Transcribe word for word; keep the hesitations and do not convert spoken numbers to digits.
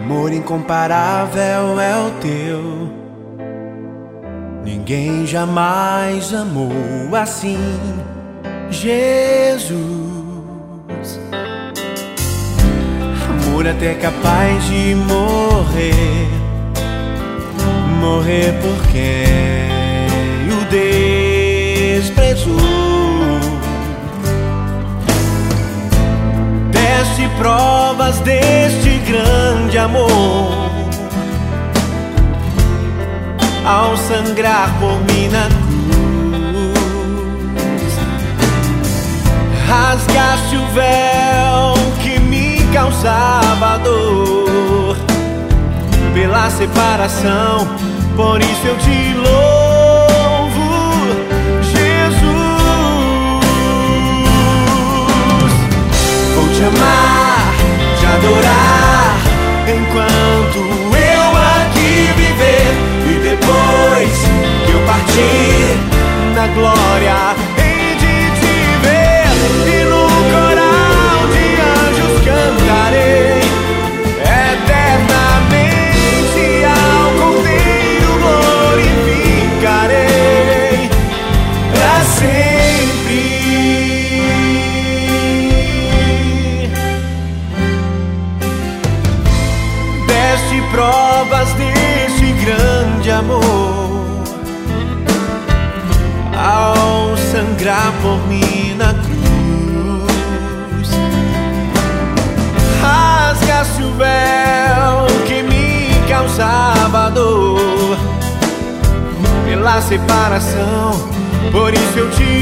Amor incomparável é o teu, ninguém jamais amou assim, Jesus. Amor até capaz de morrer, morrer por quem o desprezou. Deste provas deste grande amor, ao sangrar por mim na cruz. Rasgaste o véu que me causava dor, pela separação, por isso eu te louvo, Jesus. Vou te amar, te adorar, enquanto eu aqui viver, e depois que eu partir, na glória hei de te ver, e no coral de anjos cantarei eternamente, ao Cordeiro glorificarei pra sempre. Deste provas deste grande amor, ao sangrar por mim na cruz. Rasgaste o véu que me causava dor, pela separação, por isso eu te